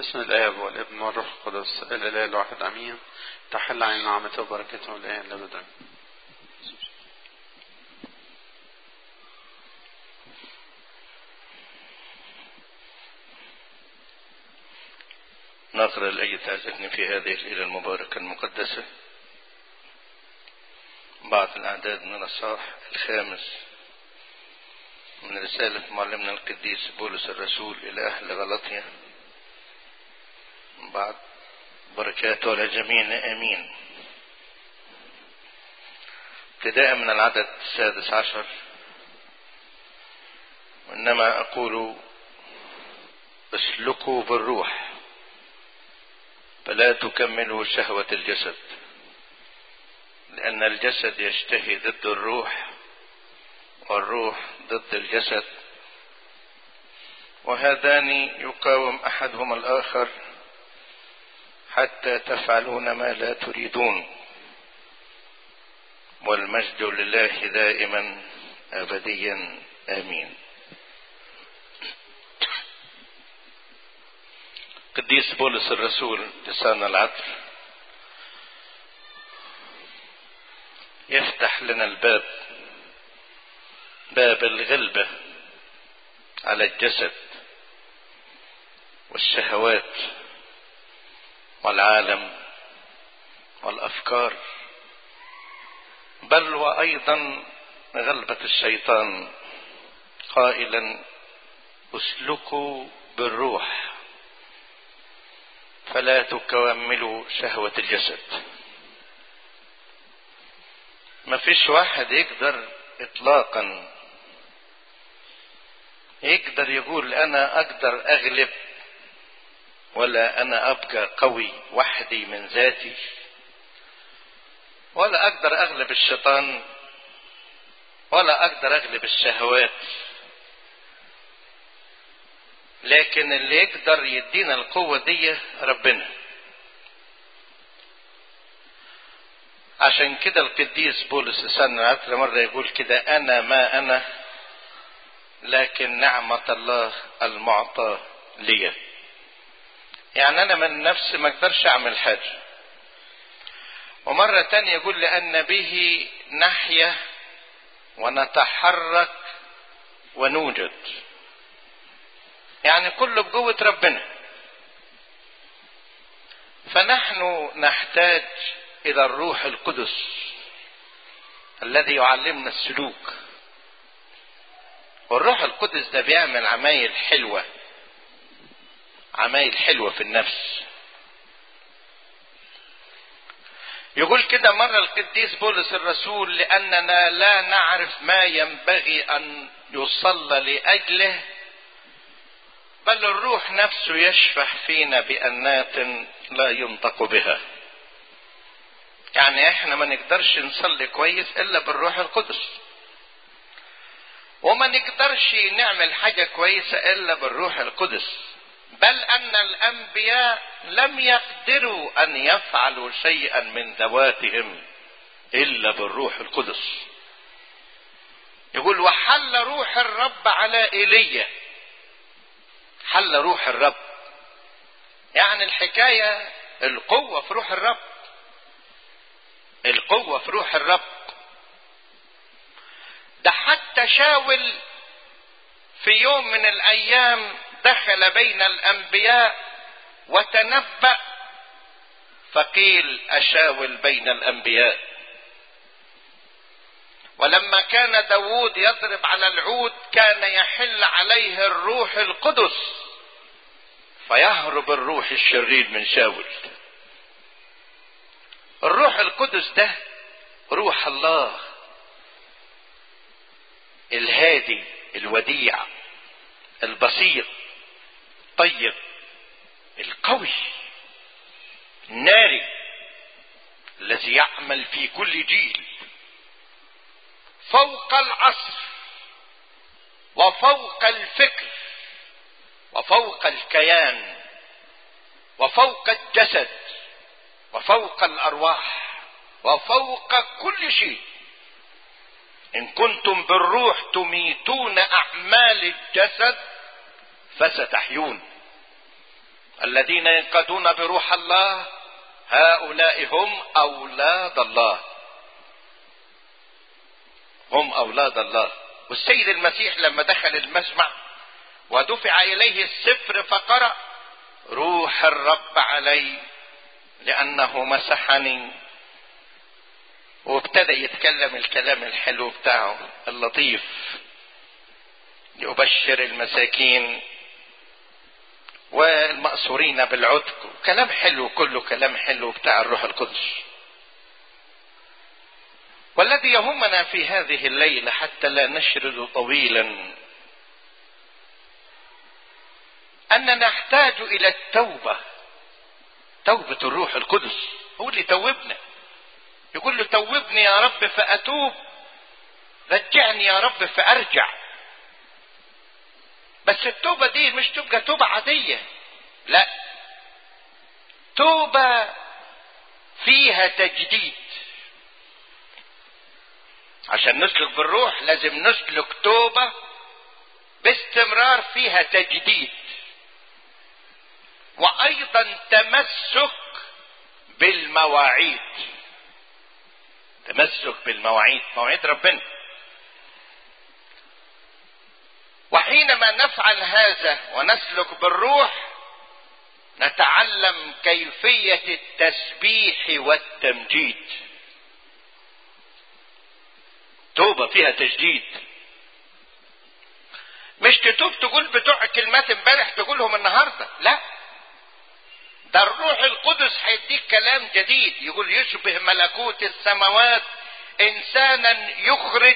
باسم الآب والابن والروح القدس الإله الواحد أمين. تحل علينا نعمته وبركته الآن لأبدا. نقرأ الآية تعزتني في هذه الليلة المباركة المقدسة بعض الأعداد من الإصحاح الخامس من رسالة معلمنا القديس بولس الرسول إلى أهل غلطية. بعد بركاته على جميعنا آمين. ابتداء من العدد 16: وإنما أقول اسلكوا بالروح فلا تكملوا شهوة الجسد، لأن الجسد يشتهي ضد الروح والروح ضد الجسد، وهذان يقاوم أحدهما الآخر حتى تفعلون ما لا تريدون. والمجد لله دائما أبديا آمين. قديس بولس الرسول لسان العطر يفتح لنا الباب، باب الغلبة على الجسد والشهوات والعالم والأفكار، بل وأيضا غلبة الشيطان، قائلا اسلكوا بالروح فلا تكملوا شهوة الجسد. ما فيش واحد يقدر اطلاقا يقدر يقول انا اقدر اغلب، ولا انا ابقى قوي وحدي من ذاتي، ولا اقدر اغلب الشيطان، ولا اقدر اغلب الشهوات. لكن اللي يقدر يدينا القوة دي ربنا. عشان كده القديس بولس الرسول مرة يقول كده: انا ما انا لكن نعمة الله المعطى لي. يعني انا من نفسي ما اقدرش اعمل حاجة. ومرة تانية يقول: لان به نحيا ونتحرك ونوجد. يعني كله بقوة ربنا. فنحن نحتاج الى الروح القدس الذي يعلمنا السلوك. والروح القدس ده بيعمل عمايل حلوة، عمايل حلوة في النفس. يقول كده مرة القديس بولس الرسول: لأننا لا نعرف ما ينبغي أن يصلى لأجله، بل الروح نفسه يشفع فينا بأنات لا ينطق بها. يعني احنا ما نقدرش نصلي كويس إلا بالروح القدس، وما نقدرش نعمل حاجة كويسة إلا بالروح القدس، بل أن الأنبياء لم يقدروا أن يفعلوا شيئا من ذواتهم إلا بالروح القدس. يقول: وحل روح الرب على إيليا. حل روح الرب، يعني الحكاية القوة في روح الرب، القوة في روح الرب. ده حتى شاول في يوم من الأيام دخل بين الأنبياء وتنبأ، فقيل: أشاول بين الأنبياء. ولما كان داود يضرب على العود كان يحل عليه الروح القدس فيهرب الروح الشرير من شاول. الروح القدس ده روح الله الهادي الوديع البسيط الطيب القوي الناري، الذي يعمل في كل جيل فوق العصر وفوق الفكر وفوق الكيان وفوق الجسد وفوق الأرواح وفوق كل شيء. إن كنتم بالروح تميتون أعمال الجسد فستحيون. الذين ينقادون بروح الله هؤلاء هم أولاد الله، هم أولاد الله. والسيد المسيح لما دخل المجمع ودفع إليه السفر فقرأ: روح الرب علي لأنه مسحني، وابتدى يتكلم الكلام الحلو بتاعه اللطيف: لأبشر المساكين والمأسورين بالعتق. كلام حلو، كله كلام حلو بتاع الروح القدس. والذي يهمنا في هذه الليلة حتى لا نشرد طويلا أننا نحتاج إلى التوبة، توبة الروح القدس. هو اللي توبنا، يقول له: توبني يا رب فأتوب، رجعني يا رب فأرجع. بس التوبة دي مش تبقى توبة عادية، لا، توبة فيها تجديد. عشان نسلك بالروح لازم نسلك توبة باستمرار فيها تجديد، وايضا تمسك بالمواعيد. تمسك بالمواعيد، مواعيد ربنا. وحينما نفعل هذا ونسلك بالروح نتعلم كيفية التسبيح والتمجيد. توبة فيها تجديد، مش تتوب تقول بتوع كلمات امبارح تقولهم النهارده، لا، ده الروح القدس هيديك كلام جديد. يقول: يشبه ملكوت السماوات انسانا يخرج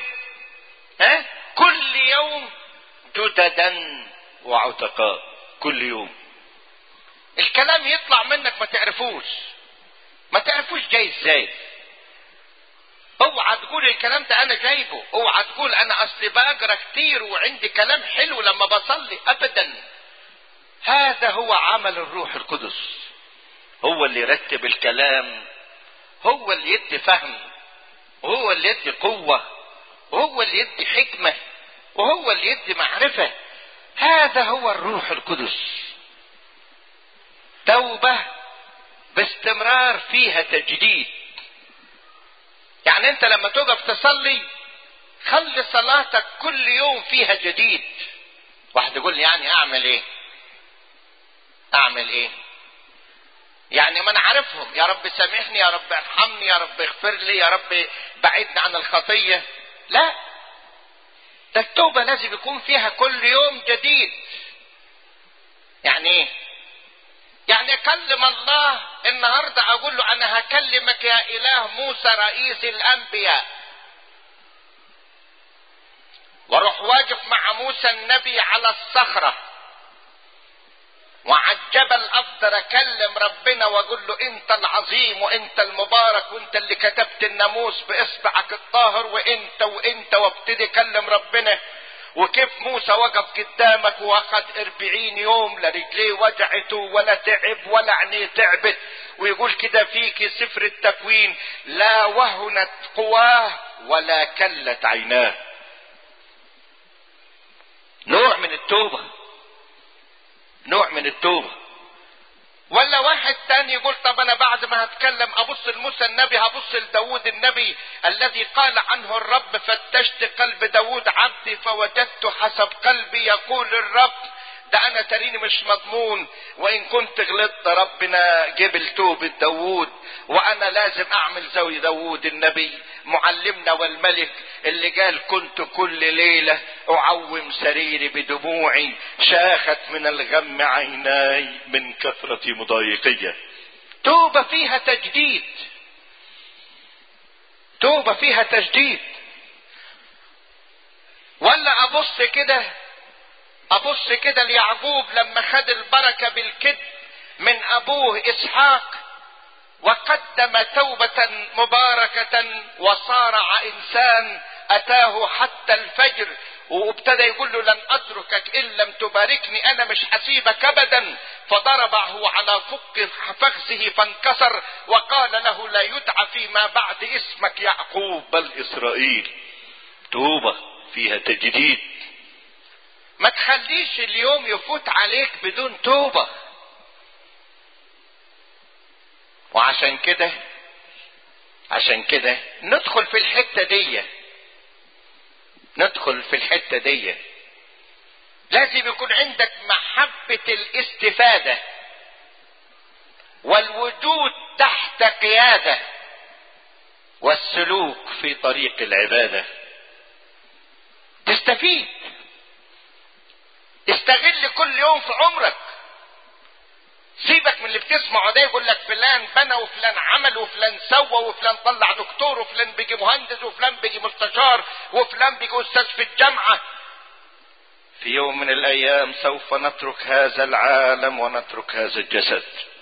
كل يوم جددا وعتقاء. كل يوم الكلام يطلع منك ما تعرفوش جاي ازاي. اوعى تقول الكلام ده انا جايبه، اوعى تقول انا اصلي بقرا كتير وعندي كلام حلو لما بصلي، ابدا. هذا هو عمل الروح القدس، هو اللي يرتب الكلام، هو اللي يدي فهم، وهو اللي يدي قوة، وهو اللي يدي حكمة، وهو اللي يدي معرفة. هذا هو الروح القدس. توبة باستمرار فيها تجديد. يعني انت لما تقف تصلي خلي صلاتك كل يوم فيها جديد. واحد يقول لي: يعني اعمل ايه؟ يعني ما انا عارفهم، يا رب سامحني، يا رب ارحمني، يا رب اغفر لي، يا رب بعدني عن الخطية. لا، ده التوبة لازم يكون فيها كل يوم جديد. يعني ايه؟ يعني اكلم الله النهاردة اقول له: انا هكلمك يا اله موسى رئيس الانبياء، واروح واقف مع موسى النبي على الصخرة وعلى الجبل، افضل اكلم ربنا واقول له: انت العظيم وانت المبارك وانت اللي كتبت الناموس باصبعك الطاهر وانت وابتدي اكلم ربنا. وكيف موسى وقف قدامك واخد 40 يوم لا رجليه وجعته ولا تعب ولا عينيه تعبت، ويقول كده فيك سفر التكوين: لا وهنت قواه ولا كلت عيناه. نوع من التوبة. ولا واحد تاني يقول: طب انا بعد ما هتكلم ابص لموسى النبي، هبص لداود النبي الذي قال عنه الرب: فتشت قلب داود عبدي فوجدت حسب قلبي يقول الرب. ده انا تريني مش مضمون، وان كنت غلطت ربنا جبل توبة داود، وانا لازم اعمل زي داود النبي معلمنا والملك اللي قال: كنت كل ليلة اعوم سريري بدموعي، شاخت من الغم عيناي من كثرة مضايقية. توبة فيها تجديد، توبة فيها تجديد. ولا ابص كده ليعقوب لما خد البركة بالكذب من ابوه اسحاق وقدم توبة مباركة وصارع انسان اتاه حتى الفجر، وابتدى يقول له: لن اتركك ان لم تباركني، انا مش هسيبك ابدا. فضربه على فخذه فانكسر وقال له: لا يدعى فيما بعد اسمك يعقوب بل اسرائيل. توبة فيها تجديد. ما تخليش اليوم يفوت عليك بدون توبة. وعشان كده ندخل في الحتة دي لازم يكون عندك محبة الاستفادة والوجود تحت قيادة والسلوك في طريق العبادة. تستفيد، استغل كل يوم في عمرك. سيبك من اللي بتسمعه ده يقول لك فلان بنى وفلان عمل وفلان سوى وفلان طلع دكتور وفلان بيجي مهندس وفلان بيجي مستشار وفلان بيجي استاذ في الجامعة. في يوم من الايام سوف نترك هذا العالم ونترك هذا الجسد،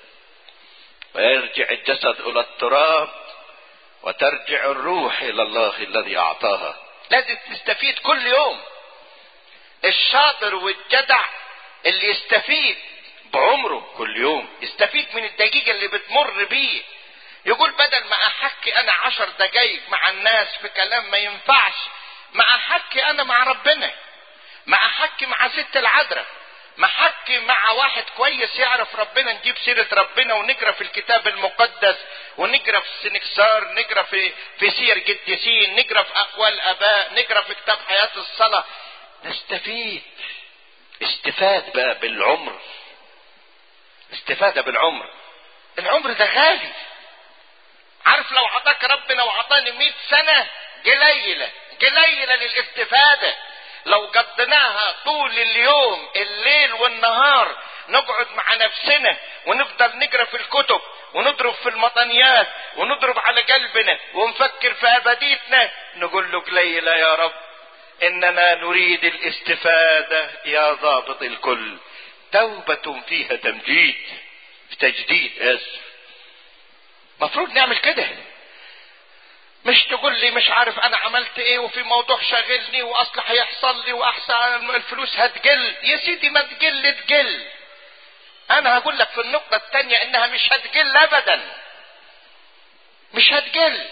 ويرجع الجسد الى التراب وترجع الروح الى الله الذي اعطاها. لازم تستفيد كل يوم. الشاطر والجدع اللي يستفيد بعمره كل يوم، يستفيد من الدقيقة اللي بتمر بيه. يقول بدل ما احكي انا 10 دقايق مع الناس في كلام ما ينفعش، ما احكي انا مع ربنا، ما احكي مع ست العذراء، ما احكي مع واحد كويس يعرف ربنا، نجيب سيرة ربنا ونقرا في الكتاب المقدس ونقرا في السنكسار، نقرا في سير قديسين، نقرا في اقوال اباء، نقرا في كتاب حياة الصلاة. نستفيد. استفاد بقى بالعمر، استفادة بالعمر. العمر ده غالي. عارف لو عطاك ربنا وعطاني 100 سنة قليلة للاستفادة. لو قضيناها طول اليوم الليل والنهار نقعد مع نفسنا ونفضل نقرا في الكتب ونضرب في المطنيات ونضرب على قلبنا ونفكر في ابديتنا، نقول له قليلة يا رب، اننا نريد الاستفادة يا ضابط الكل. توبة فيها تجديد مفروض نعمل كده. مش تقول لي مش عارف انا عملت ايه وفي موضوع شاغلني واصل هيحصل لي واحسن الفلوس هتقل. يا سيدي ما تقل. انا هقول لك في النقطة التانية انها مش هتقل ابدا، مش هتقل.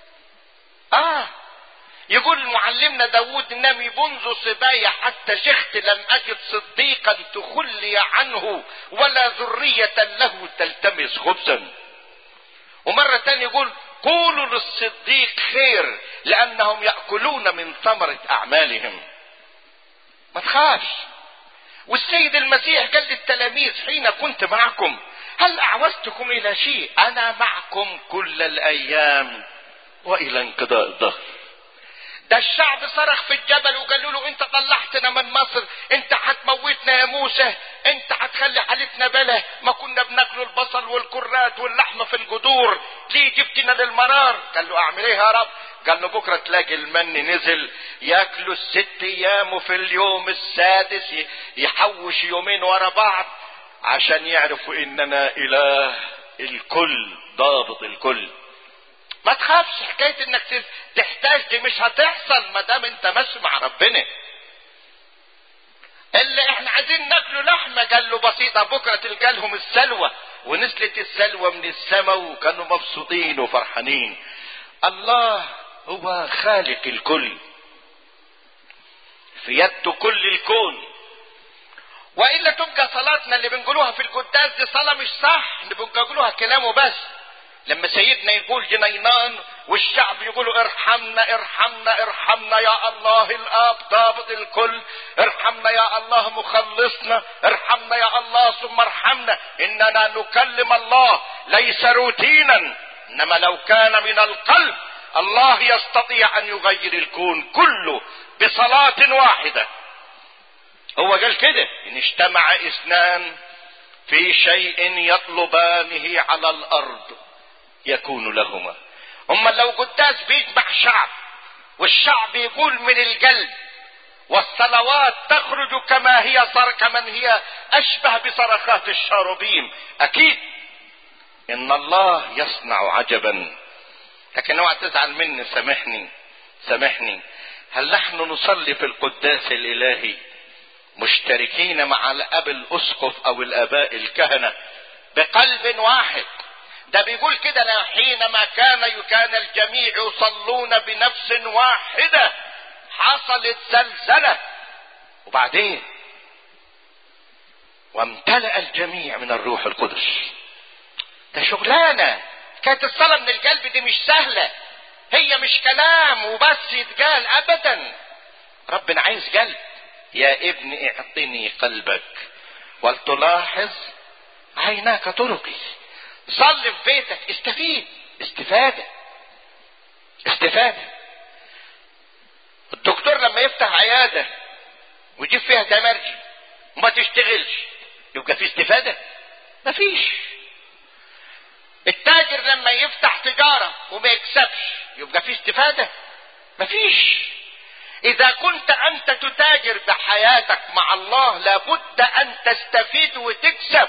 يقول معلمنا داود النبي منذ صبايا حتى شخت لم اجد صديقا تخلي عنه ولا ذرية له تلتمس خبزا. ومرة تانية يقول قولوا للصديق خير لانهم يأكلون من ثمرة اعمالهم. ما تخافش. والسيد المسيح قال للتلاميذ حين كنت معكم هل اعوزتكم الى شيء؟ انا معكم كل الايام والى انقضاء الدهر. ده الشعب صرخ في الجبل وقالوا له انت طلعتنا من مصر، انت هتموتنا يا موسى، انت هتخلي حالتنا بلا، ما كنا بناكل البصل والكرات واللحمة في الجذور، ليه جبتنا للمرار؟ قال له اعمل ايه يا رب؟ قال له بكرة تلاقي المن نزل ياكلوا 6 ايام وفي اليوم السادس يحوش يومين ورا بعض عشان يعرفوا اننا اله الكل ضابط الكل. ما تخافش حكاية انك تحتاج دي مش هتحصل ما دام انت ماشي مع ربنا. اللي احنا عايزين ناكله لحمة قال له بسيطة، بكرة تلقى لهم السلوى. ونزلت السلوى من السماء وكانوا مبسوطين وفرحانين. الله هو خالق الكل، في يده كل الكون. وإلا تبقى صلاتنا اللي بنقولوها في القداس دي صلاة مش صح، اللي بنقولوها كلامه بس. لما سيدنا يقول جنينان والشعب يقولوا ارحمنا ارحمنا ارحمنا يا الله الاب ضابط الكل، ارحمنا يا الله مخلصنا، ارحمنا يا الله ثم ارحمنا. اننا نكلم الله ليس روتينا، انما لو كان من القلب الله يستطيع ان يغير الكون كله بصلاة واحدة. هو قال كده ان اجتمع 2 في شيء يطلبانه على الارض يكون لهما. هم لو قداس بيجمع شعب والشعب يقول من القلب والصلوات تخرج كما هي كمن هي اشبه بصرخات الشاربين، اكيد ان الله يصنع عجبا. لكن اوعى تزعل مني، سامحني. هل نحن نصلي في القداس الالهي مشتركين مع الاب الاسقف او الاباء الكهنة بقلب واحد؟ ده بيقول كده حينما كان الجميع يصلون بنفس واحدة حصلت زلزلة، وبعدين وامتلأ الجميع من الروح القدس. ده شغلانة كانت الصلاة من القلب دي مش سهلة، هي مش كلام وبس يتقال ابدا. ربنا عايز قلب. يا ابني اعطني قلبك ولتلاحظ عيناك طرقي. صل في بيتك، استفيد. استفادة. الدكتور لما يفتح عيادة ويجيب فيها تمرجي وما تشتغلش يبقى في استفادة؟ مفيش. التاجر لما يفتح تجارة وما يكسبش يبقى في استفادة؟ مفيش. اذا كنت انت تتاجر بحياتك مع الله لابد ان تستفيد وتكسب.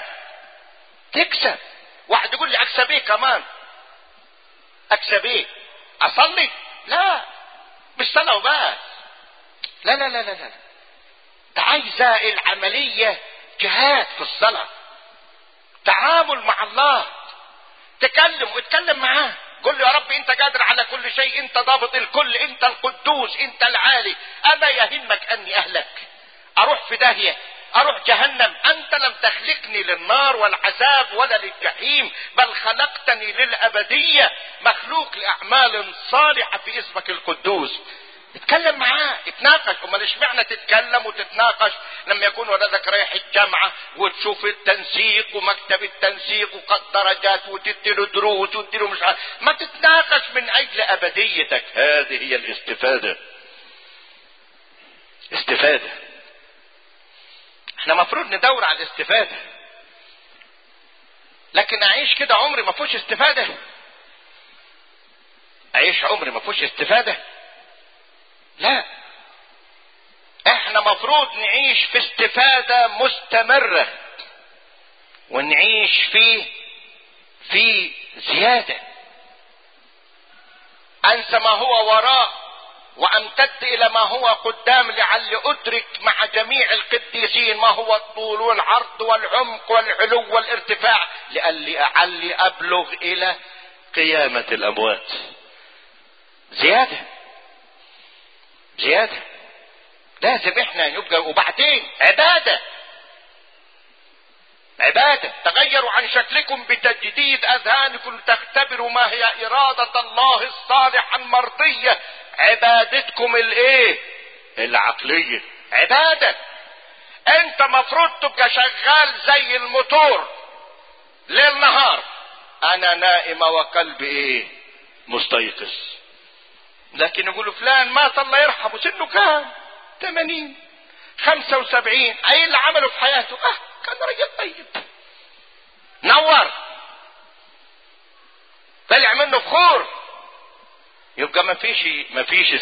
واحد يقول لي اكسب ايه كمان؟ اكسب ايه؟ اصلي؟ لا، مش صلاة وبس. لا، ده عايزة العملية جهاد في الصلاة، تعامل مع الله، اتكلم معاه، قل له يا رب انت قادر على كل شيء، انت ضابط الكل، انت القدوس، انت العالي، اما يهمك اني اهلك، اروح في داهية، اروح جهنم. انت لم تخلقني للنار والعذاب ولا للجحيم، بل خلقتني للابدية، مخلوق لاعمال صالحة في اسمك القدوس. اتكلم معاه، اتناقش. امال اشمعنى تتكلم وتتناقش لما يكون ولدك رايح الجامعة وتشوف التنسيق ومكتب التنسيق وقد درجات وتديله دروس وتديله مش عارف؟ ما تتناقش من اجل ابديتك. هذه هي الاستفادة. احنا مفروض ندور على الاستفادة، لكن اعيش كده عمري ما فيهوش استفادة؟ اعيش عمري ما فيهوش استفادة؟ لا، احنا مفروض نعيش في استفادة مستمرة، ونعيش في زيادة. انسى ما هو وراء وامتد الى ما هو قدام، لعل ادرك مع جميع القديسين ما هو الطول والعرض والعمق والعلو والارتفاع، لعلي ابلغ الى قيامة الاموات. زيادة لازم احنا نبقى. وبعدين عبادة. تغيروا عن شكلكم بتجديد اذهانكم تختبروا ما هي ارادة الله الصالحة المرضية. عبادتكم العقلية. عبادة. انت مفروض تبقى شغال زي الموتور ليل نهار، انا نائم وقلبي مستيقظ. لكن يقولوا فلان مات الله يرحمه، سنه كام؟ 80 75. ايه اللي عمله في حياته؟ كان رجل طيب، نور، طلع منه فخور. يبقى ما فيش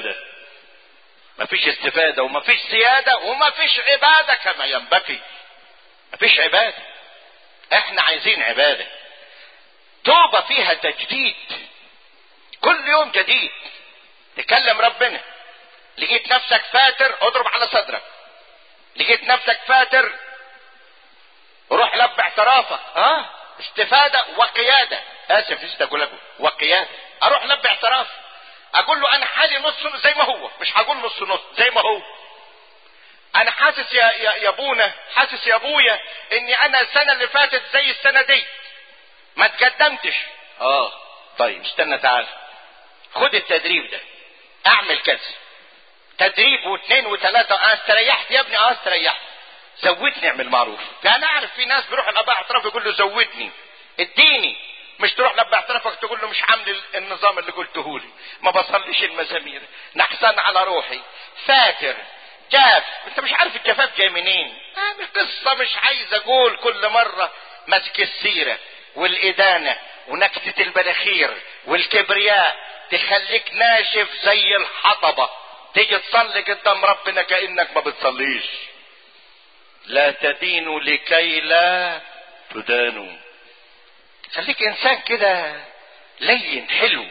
استفادة وما فيش سيادة وما فيش عبادة كما ينبغي. ما فيش عبادة. احنا عايزين عبادة، توبة فيها تجديد، كل يوم جديد. تكلم ربنا، لقيت نفسك فاتر اضرب على صدرك، لقيت نفسك فاتر روح لب اعترافك. استفادة وقيادة. اسف نسيت اقول لكم وقيادة. اروح لب اعتراف، اقول له انا حالي نص زي ما هو، مش هقول نص زي ما هو. انا حاسس يا ابونا، حاسس يا ابويا اني انا السنة اللي فاتت زي السنة دي ما تقدمتش. طيب استنى، تعال خد التدريب ده، اعمل كذا، تدريب واثنين وثلاثة. استريحت يا ابني؟ استريحت. زودني، اعمل معروف. انا اعرف في ناس بيروح لابا اعتراف يقول له زودني، اديني. مش تروح لابا اعترافك تقول له مش عامل النظام اللي قلته لي، ما بصليش المزامير، نحسن على روحي، فاتر، جاف. انت مش عارف الجفاف جاي منين. قصة مش عايز اقول كل مرة. مسك السيرة والادانة ونكتة البلاخير والكبرياء تخليك ناشف زي الحطبة، تيجي تصلي قدام ربنا كأنك ما بتصليش. لا تدينوا لكي لا تدانوا. خليك انسان كده لين حلو.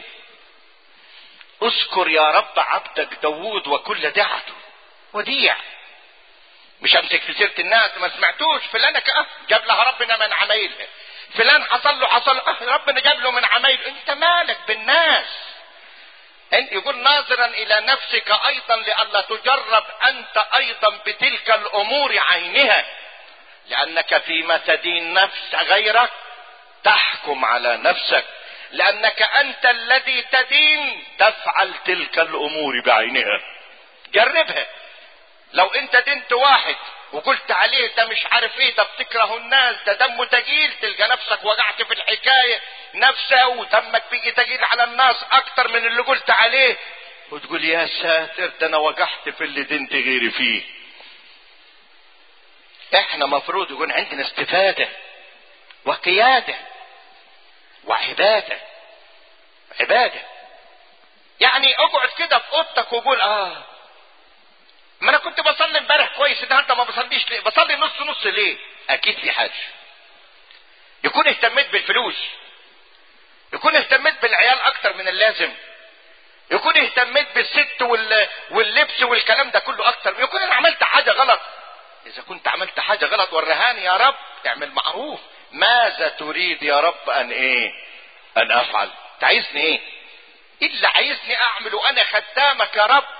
اذكر يا رب عبدك داوود وكل دعته وديع. مش امسك في سيرة الناس، ما سمعتوش فلانة جاب لها ربنا من عمايلها، فلان حصل له ربنا جاب له من عمايله. انت مالك بالناس؟ انت يقول ناظرا الى نفسك ايضا لئلا تجرب انت ايضا بتلك الامور عينها، لانك فيما تدين نفس غيرك تحكم على نفسك. لانك انت الذي تدين تفعل تلك الامور بعينها. جربها. لو انت دنت واحد وقلت عليه ده مش عارف ايه، ده بتكره الناس، ده دمه تقيل، تلقى نفسك وقعت في الحكايه نفسها ودمك بيجي تقيل على الناس اكتر من اللي قلت عليه، وتقول يا ساتر ده انا وقعت في اللي دنت غيري فيه. احنا مفروض يكون عندنا استفاده وقياده وعباده. عباده يعني اقعد كده في اوضتك وقول ما انا كنت بصلي امبارح كويس، النهارده ما بصليش ليه؟ بصلي نص نص ليه؟ اكيد في حاجه. يكون اهتميت بالفلوس، يكون اهتميت بالعيال اكتر من اللازم، يكون اهتميت بالست واللبس والكلام ده كله اكتر، يكون انا عملت حاجه غلط. اذا كنت عملت حاجه غلط ورهاني يا رب، اعمل معروف. ماذا تريد يا رب ان افعل؟ انت عايزني ايه؟ اللي عايزني اعمله انا خدامك يا رب.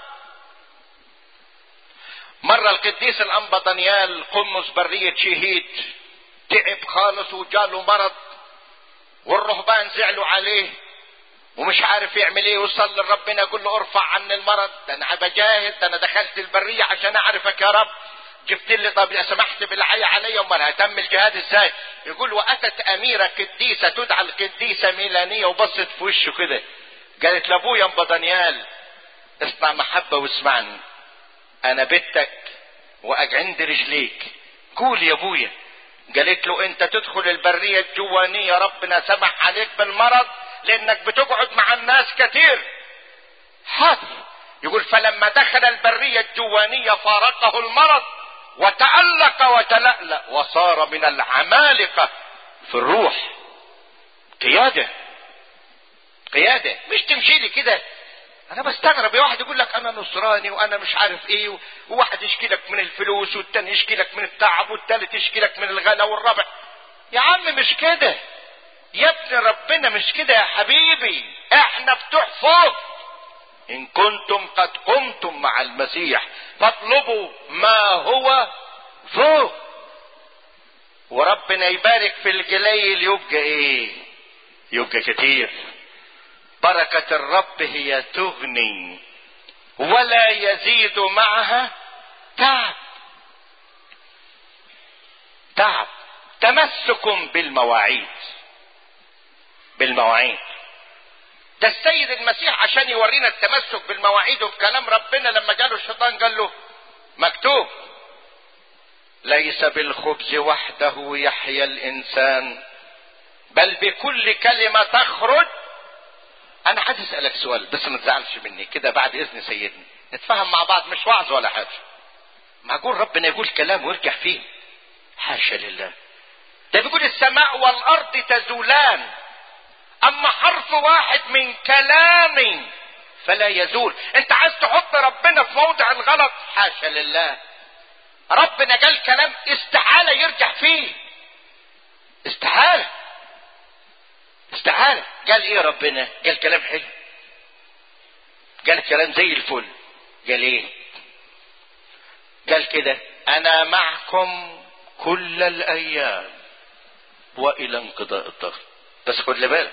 مرة القديس الانبا دانيال قمص برية شهيد تعب خالص وجاله مرض، والرهبان زعلوا عليه ومش عارف يعمل ايه، وصل لربنا يقول له ارفع عني المرض، ده انا بجاهد، ده انا دخلت البرية عشان اعرفك يا رب، جبت لي طب سمحت بالعي علي، امال هتم الجهاد ازاي؟ يقول واتت اميرة قديسة تدعى القديسة ميلانية وبصت في وشه كده، قالت لابويا انبا دانيال اصنع محبة واسمعني، انا بنتك واجعند رجليك، قول يا ابويا. قالت له انت تدخل البرية الجوانية ربنا سمح عليك بالمرض لانك بتقعد مع الناس كتير. حاضر. يقول فلما دخل البرية الجوانية فارقه المرض وتألق وتلألأ وصار من العمالقة في الروح. قيادة. قيادة مش تمشي لي كده. انا بستغرب يا واحد يقول لك انا نصراني وانا مش عارف ايه، وواحد يشكي لك من الفلوس والتاني يشكي لك من التعب والتالت يشكي لك من الغلا والربع. يا عم مش كده يا ابن ربنا، مش كده يا حبيبي. احنا بتوع فوق. ان كنتم قد قمتم مع المسيح فاطلبوا ما هو فوق. وربنا يبارك في القليل يبقى ايه؟ يبقى كتير. بركة الرب هي تغني ولا يزيد معها تعب. تعب. تمسك بالمواعيد. بالمواعيد. ده السيد المسيح عشان يورينا التمسك بالمواعيد وبكلام ربنا لما جاله الشيطان قال له مكتوب ليس بالخبز وحده يحيا الانسان بل بكل كلمة تخرج. انا عايز اسألك سؤال بس ما تزعلش مني كده بعد اذن سيدنا، نتفهم مع بعض، مش وعظ ولا حاجة. معقول ربنا يقول كلام ويرجع فيه؟ حاشا لله. ده بيقول السماء والارض تزولان اما حرف واحد من كلامي فلا يزول. انت عايز تحط ربنا في موضع الغلط؟ حاشا لله. ربنا قال كلام استحالة يرجع فيه. استحالة. استحالة. قال ايه ربنا؟ قال كلام حلو، قال كلام زي الفل. قال ايه؟ قال كده انا معكم كل الايام والى انقضاء الدهر. بس خد بالك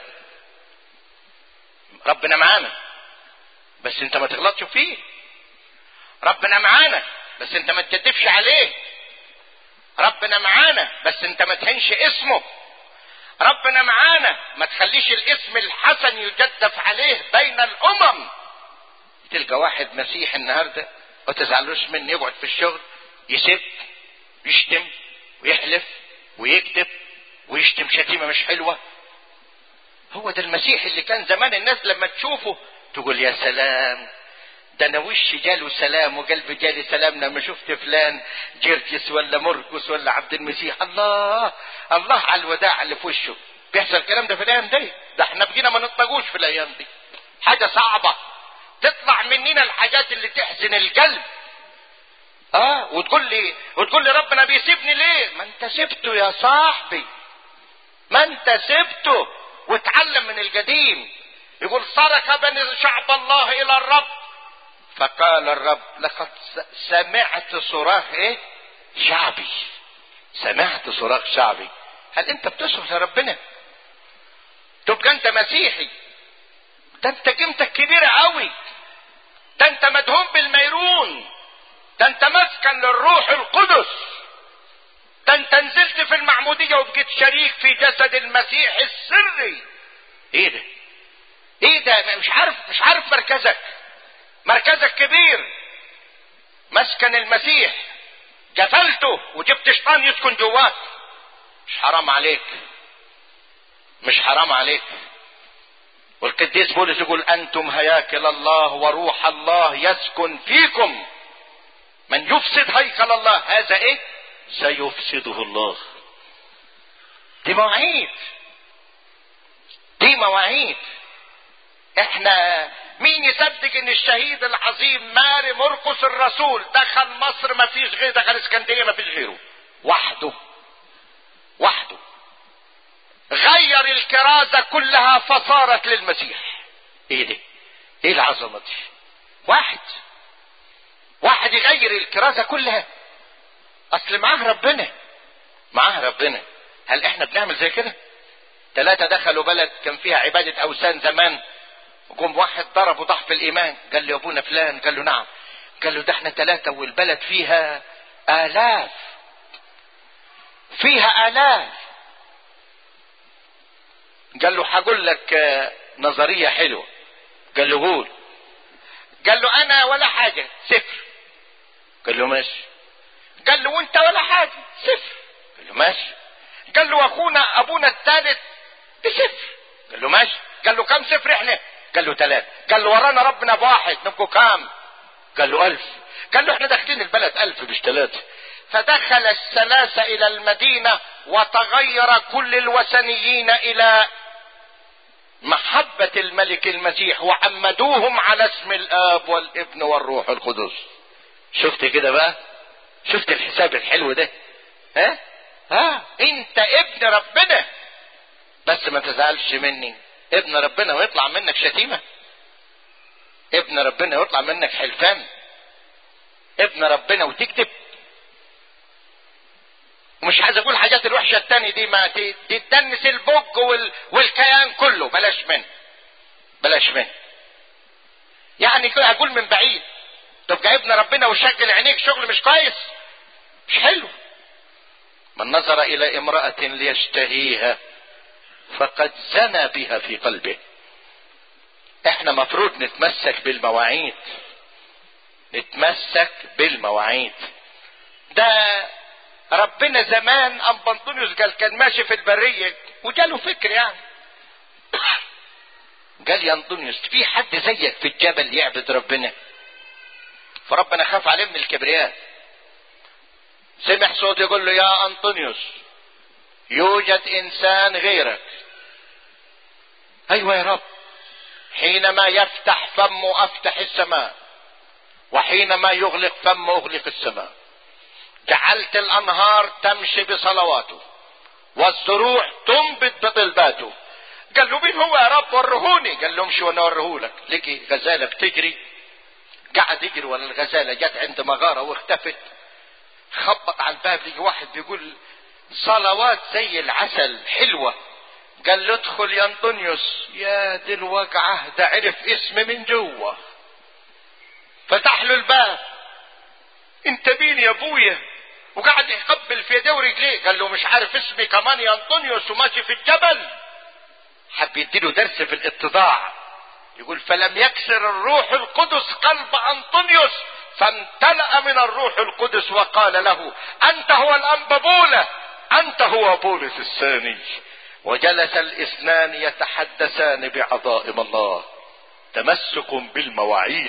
ربنا معانا بس انت ما تغلطش فيه. ربنا معانا بس انت ما تكذبش عليه. ربنا معانا بس انت ما تهنش اسمه. ربنا معانا ما تخليش الاسم الحسن يجدف عليه بين الامم. تلقى واحد مسيح النهارده ما تزعلوش مني يقعد في الشغل يسب يشتم ويحلف ويكذب ويشتم شتيمه مش حلوه. هو ده المسيح اللي كان زمان الناس لما تشوفه تقول يا سلام، ده انا وشي جاله سلام وقلبي جالي سلام لما شفت فلان جرجس ولا مرقس ولا عبد المسيح. الله الله على الوداع اللي في وشه. بيحصل الكلام ده في الايام دي؟ ده احنا بقينا ما نطقوش في الايام دي. حاجه صعبه تطلع مننا الحاجات اللي تحزن القلب. وتقول لي ربنا بيسيبني ليه؟ ما انت سبته يا صاحبي، ما انت سبته واتعلم من القديم. يقول صرخ بني شعب الله الى الرب فقال الرب لقد سمعت صراخ ايه؟ شعبي. سمعت صراخ شعبي. هل انت بتصرخ لربنا؟ تبقى انت مسيحي. ده انت قيمتك كبيرة قوي، ده انت مدهون بالميرون، ده انت مسكن للروح القدس، ده انت نزلت في المعمودية وبقيت شريك في جسد المسيح السري. ايه ده؟ ايه ده؟ مش عارف مركزك كبير، مسكن المسيح، قتلته وجبت شيطان يسكن جواك. مش حرام عليك؟ مش حرام عليك؟ والقديس بولس يقول انتم هياكل الله وروح الله يسكن فيكم، من يفسد هيكل الله هذا ايه؟ سيفسده الله. دي مواعيد. احنا مين يصدق ان الشهيد العظيم ماري مرقس الرسول دخل مصر ما فيش غيره، دخل اسكندريه ما فيش غيره، وحده غير الكرازة كلها فصارت للمسيح. ايه ده؟ ايه العظمة دي؟ واحد يغير الكرازة كلها. اصل معاه ربنا. هل احنا بنعمل زي كده؟ 3 دخلوا بلد كان فيها عبادة اوثان زمان، وقام واحد ضرب وضعف الايمان، قال له يا ابونا فلان، قال له نعم، قال له ده احنا 3 والبلد فيها آلاف. قال له هقول لك نظرية حلوة. قال له قول. قال له انا ولا حاجة، 0. قال له ماشي. قال له وانت ولا حاجة، 0. قال له ماشي. قال له اخونا ابونا الثالث ب0. قال له ماشي. قال له كم 0 احنا؟ قال له 3. قال له ورانا ربنا ب1 نبقوا كام؟ قال له 1000. قال له احنا داخلين البلد 1000 مش 3. فدخل ال3 الى المدينة وتغير كل الوثنيين الى محبة الملك المسيح، وعمدوهم على اسم الاب والابن والروح القدس. شفت كده بقى؟ شفت الحساب الحلو ده؟ انت ابن ربنا، بس ما تزعلش مني. ابن ربنا ويطلع منك شتيمة؟ ابن ربنا ويطلع منك حلفان؟ ابن ربنا وتكذب؟ ومش عايز اقول حاجات الوحشة التانية دي، ما تدنس البج والكيان كله، بلاش منه. يعني اقول من بعيد تبقى ابن ربنا وشغل عينيك شغل مش كويس، مش حلو. من نظر الى امرأة ليشتهيها فقد زنى بها في قلبه. احنا مفروض نتمسك بالمواعيد. ده ربنا زمان ام بنطونيوس كان ماشي في البرية وجاله فكر يعني، قال يا انطونيوس في حد زيك في الجبل يعبد ربنا؟ فربنا خاف عليه من الكبرياء، سمع صوت يقول له يا انطونيوس يوجد انسان غيرك. ايوه يا رب، حينما يفتح فمه افتح السماء، وحينما يغلق فمه اغلق السماء. جعلت الانهار تمشي بصلواته والزروع تنبت بطلباته. قال له مين هو يا رب؟ ورهوني. قال له امشي وانا اوريهولك. لقي غزاله بتجري، قعد يجري ولا الغزاله جت عند مغاره واختفت. خبط على الباب، لقي واحد بيقول صلوات زي العسل حلوه. قال له ادخل يا انطونيوس. يا دي الوجعه، ده عرف اسمي من جوه. فتح له الباب، انت مين يا ابويا؟ وقعد يقبل في يديه ورجليه. قال له مش عارف اسمي كمان يا انطونيوس وماشي في الجبل؟ حب يديله درس في الاتضاع. يقول فلم يكسر الروح القدس قلب انطونيوس فامتلأ من الروح القدس وقال له انت هو الانبابولة، انت هو بولس الثاني. وجلس الاثنان يتحدثان بعظائم الله. تمسك بالمواعيد.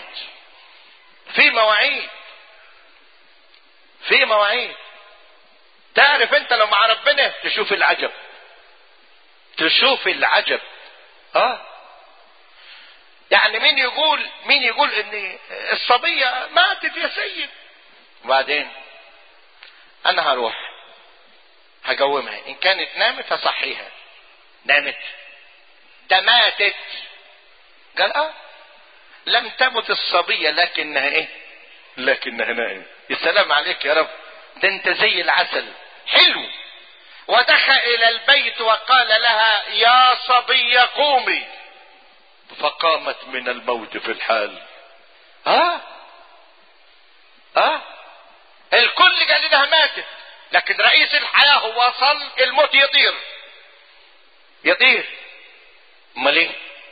في مواعيد. تعرف انت لو مع ربنا تشوف العجب. يعني مين يقول ان الصبية ماتت يا سيد، وبعدين انا هروح هقومها، ان كانت نامت هصحيها. نامت؟ ده ماتت. قال لم تمت الصبية لكنها نائمة. يا سلام عليك يا رب، ده انت زي العسل حلو. ودخل الى البيت وقال لها يا صبي قومي، فقامت من الموت في الحال. الكل قال لها ماتت، لكن رئيس الحياة وصل الموت يطير. امال ايه؟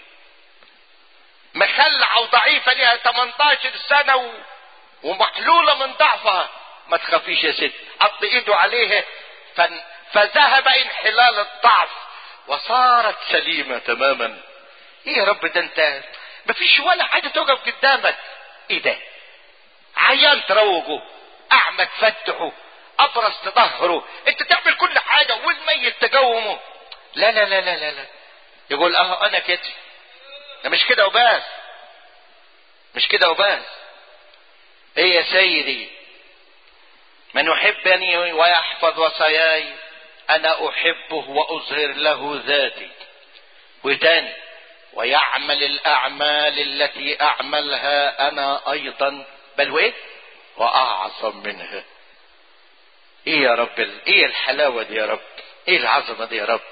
مخلعة وضعيفة لها 18 سنة ومحلولة من ضعفها. ما تخافيش يا ست، حط ايده عليها فذهب انحلال الضعف وصارت سليمة تماما. ايه يا رب ده انت مفيش ولا حاجة توقف قدامك. ايه ده؟ عيان تروجه، اعمى تفتحه، ابرص تظهره، انت تعمل كل حاجة والميت تقومه. لا لا لا لا لا، يقول انا كده. ده مش كده وبس، مش كده وبس. ايه يا سيدي؟ من يحبني ويحفظ وصاياي انا احبه واظهر له ذاتي. وتاني ويعمل الاعمال التي اعملها انا ايضا بل وايه واعظم منها. ايه يا رب ايه الحلاوة دي يا رب، ايه العظمة دي يا رب.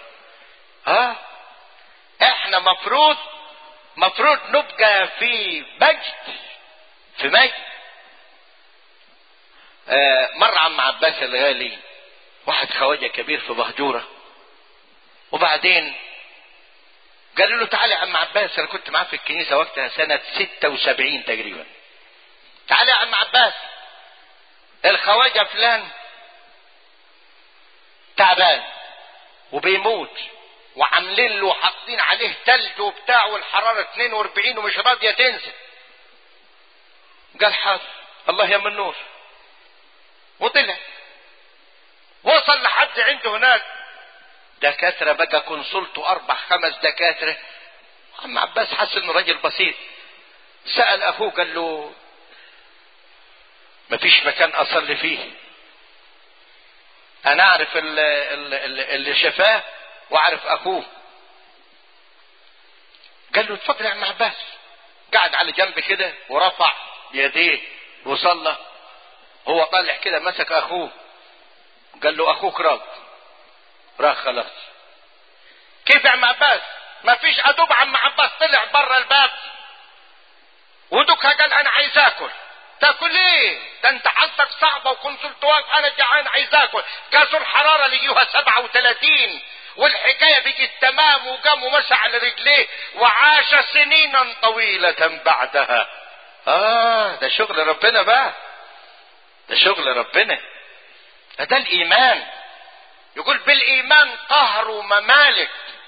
احنا مفروض نبقى في مجد. مر عم عباس الغالي واحد خواجة كبير في بهجورة، وبعدين قالوا له تعالى يا عم عباس، انا كنت معاه في الكنيسة وقتها سنة 76 تقريبا. تعالى يا عم عباس، الخواجة فلان تعبان وبيموت، وعاملين له حاطين عليه تلج وبتاع، والحرارة 42 ومش راضية تنزل. قال حاضر الله يا من نور، وطلع وصل لحد عنده هناك دكاترة بقى كونسلته 4-5 دكاترة. عم عباس حس انه راجل بسيط، سأل اخوه قال له مفيش مكان اصلي فيه، انا اعرف اللي شفاه واعرف اخوه. قال له اتفضل يا عم عباس. قعد على جنب كده ورفع يديه وصلى. هو طالع كده مسك اخوه قال له اخوك راح خلاص. كيف يا عم عباس؟ ما فيش ادوب. عم عباس طلع بره الباب ودكها قال انا عايز اكل. تاكل ايه؟ ده انت حالتك صعبه وكنت واقف، انا جعان عايز اكل. قاسوا الحراره لقيوها 37 والحكايه بقت تمام، وقام ومشى على رجليه وعاش سنينا طويله بعدها. ده شغل ربنا بقى، ده شغل ربنا. ده الايمان. يقول بالايمان قهروا ممالك.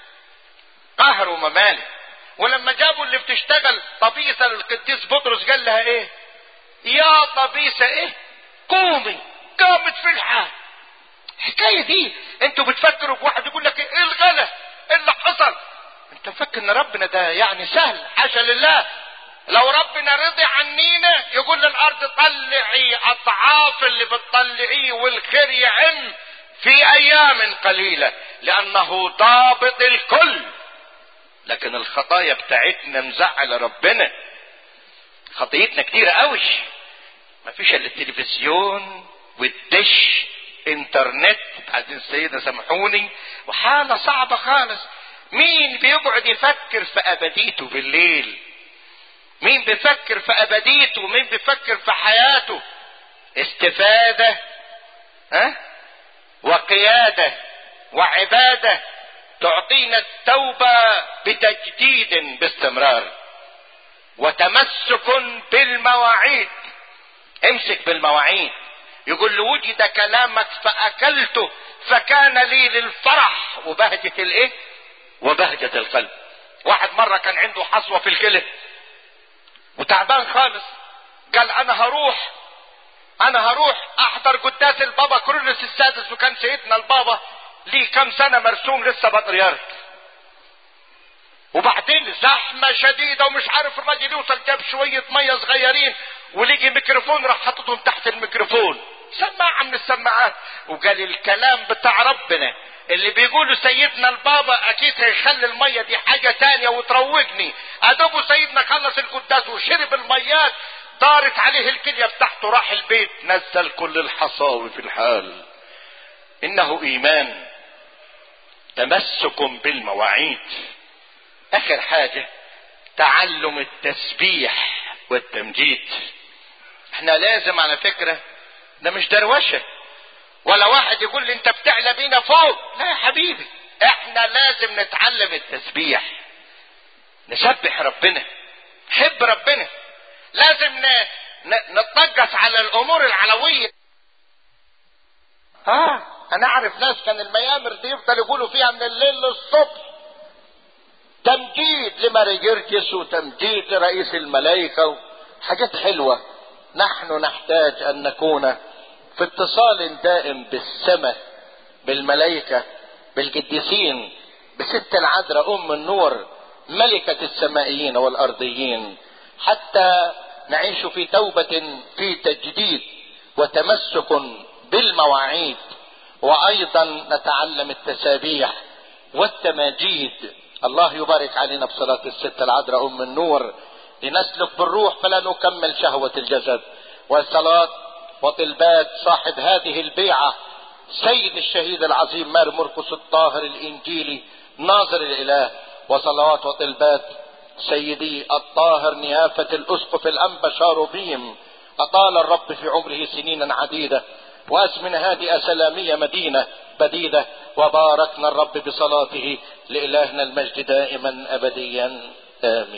ولما جابوا اللي بتشتغل طبيسة للقديس بطرس قال لها ايه؟ يا طبيسة ايه؟ قومي. قامت في الحال. الحكاية دي انتوا بتفكروا بواحد يقول لك ايه الغلا؟ ايه اللي حصل؟ انت مفكر ان ربنا ده يعني سهل؟ حاشا لله. لو ربنا رضي عنينا يقول للارض طلعي اضعاف اللي بتطلعيه والخير يعم في ايام قليلة، لانه ضابط الكل. لكن الخطايا بتاعتنا مزعل ربنا، خطيتنا كتيرة قوي. مفيش الا التلفزيون والدش انترنت، عايزين السيدة سامحوني، وحالة صعبة خالص. مين بيقعد يفكر في ابديته بالليل؟ مين بيفكر في ابديته؟ ومين بيفكر في حياته؟ استفادة وقيادة وعبادة تعطينا التوبة بتجديد باستمرار، وتمسك بالمواعيد. امسك بالمواعيد. يقول له وجد كلامك فاكلته فكان لي للفرح وبهجة الايه؟ وبهجة القلب. واحد مرة كان عنده حصوة في الكلى وتعبان خالص، قال انا هروح احضر قداس البابا كرولوس السادس، وكان سيدنا البابا ليه كم سنة مرسوم لسه بطريرك. وبعدين زحمة شديدة ومش عارف الراجل يوصل، جاب شوية مية صغيرين ولقي ميكروفون راح حطتهم تحت الميكروفون، سماعة من السماعات، وقال الكلام بتاع ربنا اللي بيقولوا سيدنا البابا اكيد هيخلي المية دي حاجة تانية وتروجني. ادوبه سيدنا خلص القداس وشرب الميات، دارت عليه الكلية بتاعته، راح البيت نزل كل الحصاوي في الحال. انه ايمان تمسك بالمواعيد. اخر حاجة تعلم التسبيح والتمجيد. احنا لازم على فكرة، ده مش دروشة ولا واحد يقول لي انت بتعلى بينا فوق، لا يا حبيبي، احنا لازم نتعلم التسبيح، نسبح ربنا، نحب ربنا، لازم نتنجس على الامور العلوية. انا اعرف ناس كان الميامر دي يفضل يقولوا فيها من الليل للصبح تمجيد لماري جرجس وتمجيد لرئيس الملائكة، حاجات حلوة. نحن نحتاج ان نكون في اتصال دائم بالسماء، بالملائكة، بالقديسين، بست العذراء ام النور ملكة السمائيين والارضيين، حتى نعيش في توبة، في تجديد وتمسك بالمواعيد، وايضا نتعلم التسابيح والتماجيد. الله يبارك علينا بصلاة الست العذراء ام النور، لنسلك بالروح فلا نكمل شهوة الجسد. والصلاة وطلبات صاحب هذه البيعة سيد الشهيد العظيم مار مرقس الطاهر الانجيلي ناظر الاله، وصلوات وطلبات سيدي الطاهر نيافة الاسقف الانبا شاروبيم، اطال الرب في عمره سنينا عديدة واسمن هادئة سلامية مدينة بديدة، وباركنا الرب بصلاته. لإلهنا المجد دائما ابديا آمين.